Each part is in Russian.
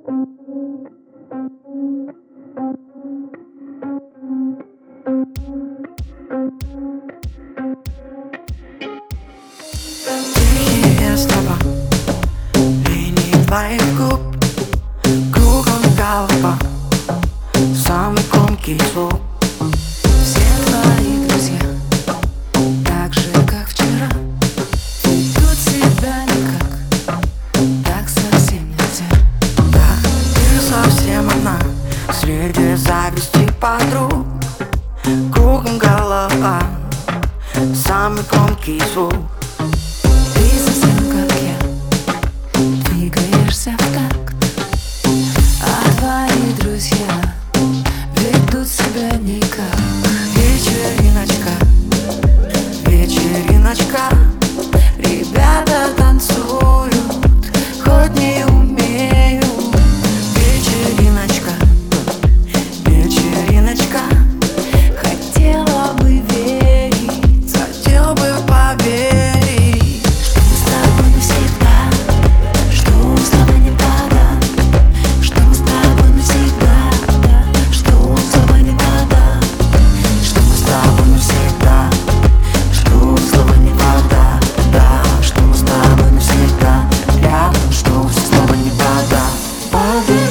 Тихие слова, линии твоих губ, кругом голова, самый громкий звук. Все твои друзья, так же, как вчера, ведут себя никак, так совсем нельзя. Да, ты совсем одна среди зависти подруг, кругом голова, самый громкий звук. Ты совсем как я, двигаешься в такт, а твои друзья ведут себя никак. Вечериночка, вечериночка, ребята танцуют, хоть не умеют. Вечериночка, вечериночка, Хотела бы верить, хотел бы поверить, что мы с тобой навсегда, что слова не вода, что мы с тобой навсегда, что слова не вода, что мы с тобой навсегда, что слова не вода, да, что мы с тобой навсегда рядом, что слова не вода, воды.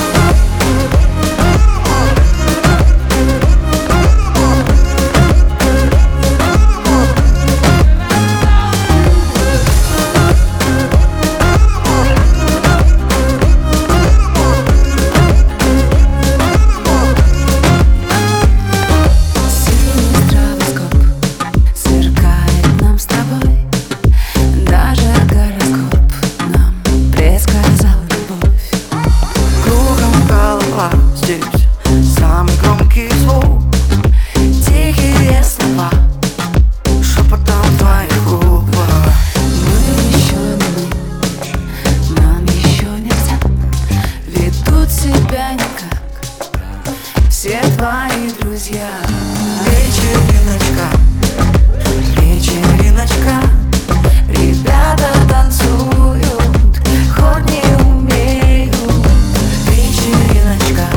синий стробоскоп сверкает нам с тобой, даже гороскоп нам предсказал любовь. Кругом голова, здесь самый громкий звук. Тихие слова, шепотом твоих губ. Мы еще не мы, нам еще нельзя, ведут себя никак все твои друзья. Вечериночка, вечериночка, ребята танцуют, хоть не умеют. Вечериночка,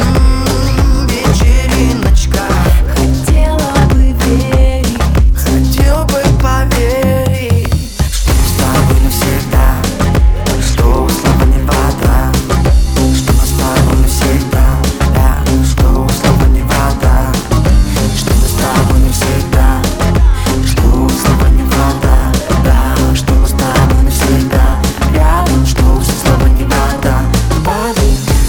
вечериночка, Хотела бы верить, хотел бы поверить, что мы с тобой навсегда, что слова не вода, что мы с тобой навсегда, да, что слова не вода, что мы с тобой навсегда, что слова не вода, да, что мы с тобой навсегда рядом, что слова не вода, воды.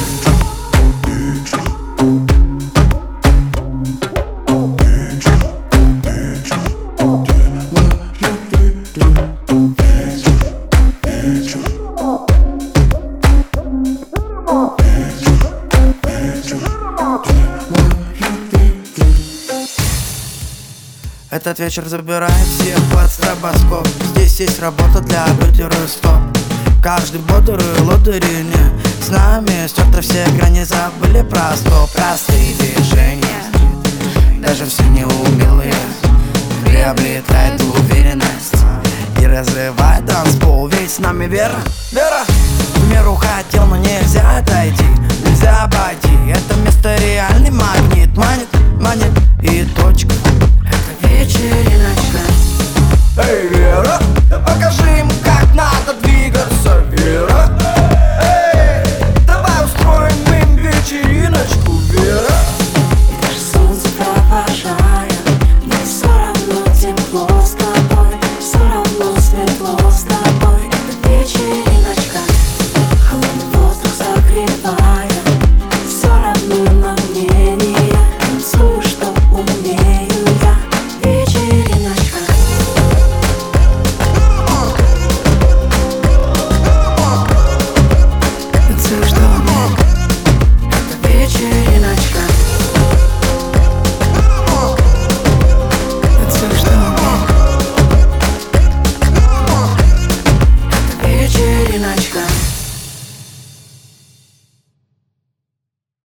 Этот вечер забирает всех под стробоскоп. Здесь есть работа для бюджера стоп. Каждый бодрый лодыри не с нами. Стерты все грани, забыли про стоп. Простые движения, даже все неумелые, приобретает уверенность и разрывает танцпол. Ведь с нами вера, вера. В меру хотел, но нельзя отойти.